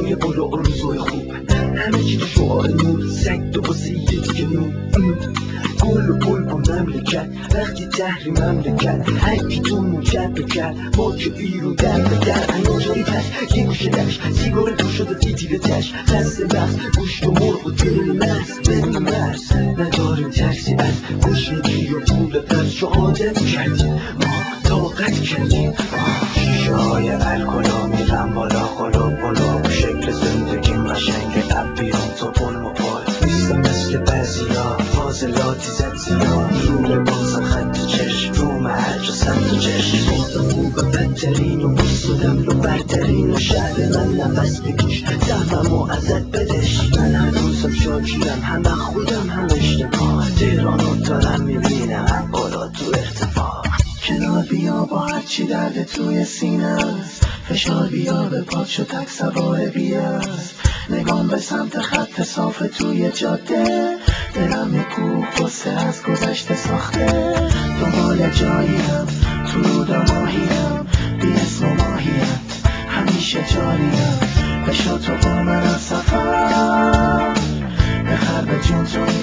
روزای بالا و روزای خوب، همه چی شعار نور، سگ دو واسه یه دیگه نور. گل و گل با مملکت، وقتی تحریم مملکت، هرکی تو موکت بکرد ما که بیرون در به در. انگاجایی پس یه گوشه دشت، سیگار تو شده تیتیره تش، دست بخت گوشت و مرغ و دل مست بدون مرز. نداریم ترسی از گشنگی و پول پس، چو عادت کردیم ما طاقت کردیم. شیشه های الکلا میرم بالا قلوب قلوب، شکل زندگیم قشنگ اب بیرون تا پلم و پای. نیستم مثل بعضیا فاضلاتی زد زیاد، رو لباسم خط چشم روم هرجا سمت چشم. صحبم خوبه بدترین و بسودم رو برترین، و شهر من نفس بکش سهمم و ازت بدش. من هنوزم شاکیرم، هم خودم هم اجتماع، تهرانو دارم میبینم هم بالا تو ارتفاع. کنار بیا با هرچی درد توی سینه است، فشار بیا به پاد شو تک سوار بیاست. نگام به سمت خط صاف توی جاده، دلم یه کوه قصه از گذشته ساخته. دنبال جاییم تو رود ماهیم، بی اسم و ماهیت همیشه جاریم. بشو تو با من از سفر، بخر به جون تو این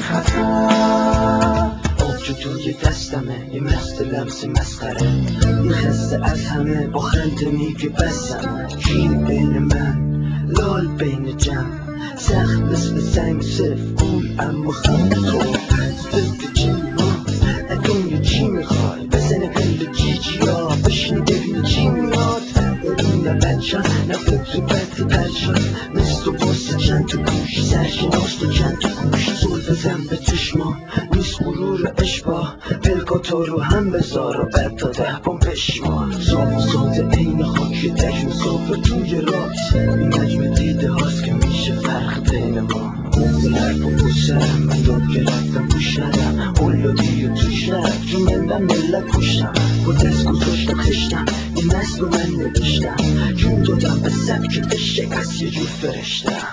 خطر. آبجو توی دستمه یه مست لمس مسخره، این خسته از همه با خنده میگه بسم. کین بین من لال بین جمع، سخت مثل سنگ صرف گول اما خم. تو ضد چی از دنیا چی میخوای؟ بزنه قل جیجی ها بشین ببین چی میاد. ببین نه بچه نه فکر بد پرشان، مثل و واسه چند تا گوش سرشناس و چند تا گوش. زل بزن به چشما نیست غرور اشباه، پلکاتا رو هم بذار و بعد تا 10 بام بشمار. صاف و ساده عین خاک تک مسافر توی رات، این نجم دیده هاست که میشه فرق بین ما. گفته حرف و پشترم من یاد گرفتم گوش ندم، قلابی و توش ندم جو مندم ملت پشتم. با دست گذاشتم خشتم این نسل رو من نوشتم، جون دادم به سبک عشق از یه جور فرشتم.